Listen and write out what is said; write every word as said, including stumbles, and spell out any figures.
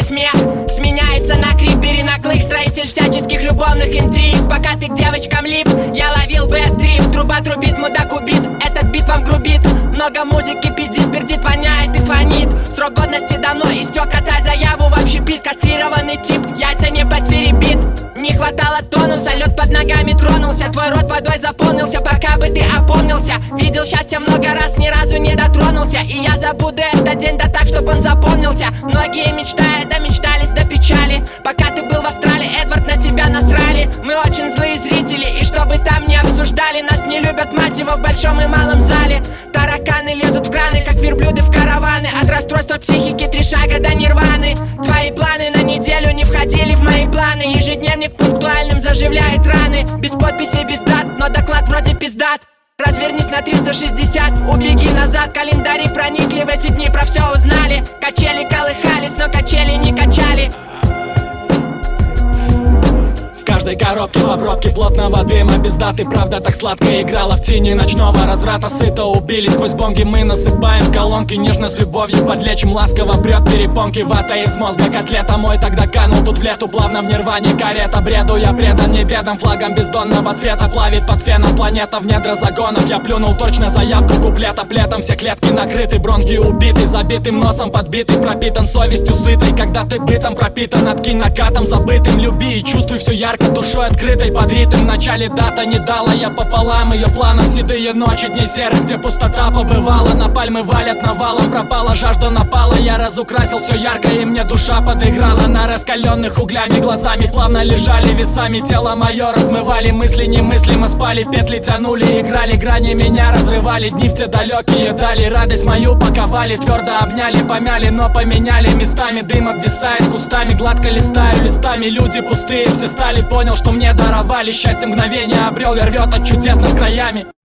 смех сменяется на крик, перенаклык, строитель всяческих любовных интриг. Пока ты к девочкам лип, я ловил бэт-трип. Труба трубит, мудак убит, этот бит вам грубит. Много музыки пиздит, пердит, воняет и фонит. Срок годности давно истек, отдай заяву в общепит. Кастрированный тип, яйца не потеребит. Не хватало тонуса, лед под ногами тронулся. Твой рот водой заполнился, пока бы ты опомнился. Видел счастье много раз, ни разу не дотронулся. И я забуду этот день, да так, чтоб он запомнился. Многие мечтая, да мечтались до печали. Пока ты был в Австралии, Эдвард, на тебя насрали. Мы очень злые зрители, и чтобы там не обсуждали. Нас не любят, мать его, в большом и малом зале. Тараканы лезут в краны, как верблюды в караваны. От расстройства психики три шага до нирваны. Твои планы на неделю не входили в мои планы. Ежедневник пунктуальным заживляет раны. Без подписи, без дат, но доклад вроде пиздат. Развернись на триста шестьдесят, убеги назад. Календари проникли в эти дни, про все узнали. Качели колыхались, но качели не качали. В каждой коробке в обробке плотного дыма без даты. Правда так сладко играла в тени ночного разврата. Сыто убили, сквозь бонги мы насыпаем в колонки. Нежно с любовью подлечим, ласково прет перепонки. Вата из мозга, котлета мой тогда канул тут в лету. Плавно в нирване карета, бреду я предан не бедам. Флагом бездонного света плавит под феном планета. В недра загонов я плюнул точно заявку куплета. Плетом все клетки накрыты, бронхи убиты. Забитым носом подбитый, пропитан совестью сытой. Когда ты бытом пропитан, откинь накатом забытым. Люби и чувствуй все ярко, душой открытой под ритм. В начале дата не дала я пополам ее планам. Седые ночи дней серых, где пустота побывала. На пальмы валят навалом, пропала жажда, напала. Я разукрасил все ярко, и мне душа подыграла. На раскаленных углями глазами плавно лежали весами. Тело мое размывали, мысли немыслимо спали. Петли тянули, играли, грани меня разрывали. Дни в те далекие дали, радость мою паковали. Твердо обняли, помяли, но поменяли местами. Дым обвисает кустами, гладко листаю листами. Люди пустые все стали, понял, что мне даровали. Счастье мгновение обрел, рвет от чудес над краями.